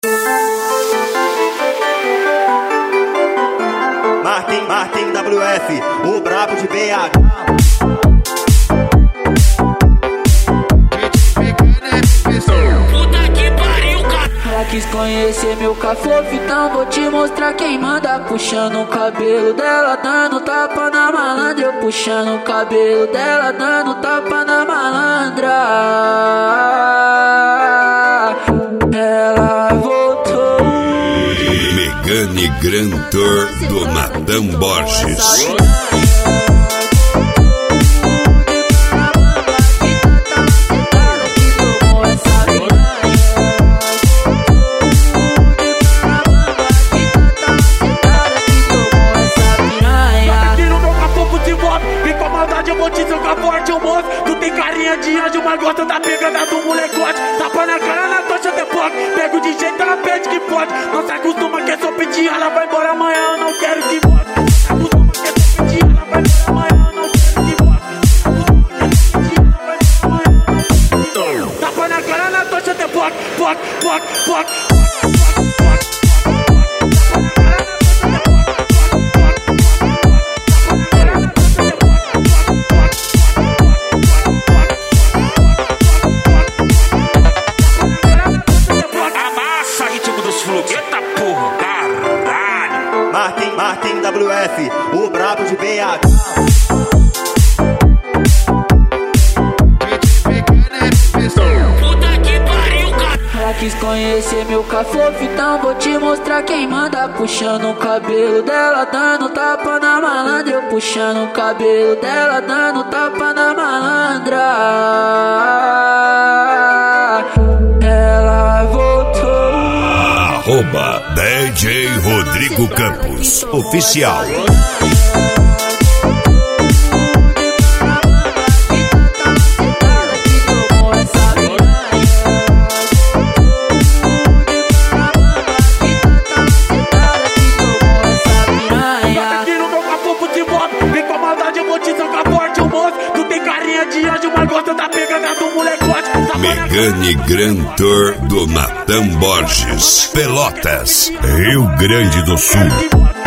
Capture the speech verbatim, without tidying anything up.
Martin, Martin W F, o brabo de B H. Puta que pariu, cara. Ela quis conhecer meu cafofo, então vou te mostrar quem manda. Puxando o cabelo dela, dando tapa na malandra. Eu puxando o cabelo dela, dando tapa na malandra. Ela voltou. Megane Grantor do Natan Borges. Tu tem carinha de anjo, mas gosta da pegada do molecote. Tapa na cara, na tocha de poc. Pego de jeito, ela pede que pode. Não se acostuma que é só pedir, ela vai embora amanhã, eu não quero que volte. Não se acostuma que é só pedir, ela vai embora amanhã, eu não quero que volte. Tapa na cara, na tocha de poc, poc, poc, poc. Martin, Martin W F, o brabo de B H. Puta que pariu, cara. Ela quis conhecer meu cafofo, então vou te mostrar quem manda. Puxando o cabelo dela, dando tapa na malandra. Eu puxando o cabelo dela, dando tapa na malandra. Ela voltou. Arroba D J Rodrigo Campos Oficial. Tu tem carinha de anjo, mas gosta da pegada do molecote. Megane Grantor do Natan Borges, Pelotas, Rio Grande do Sul.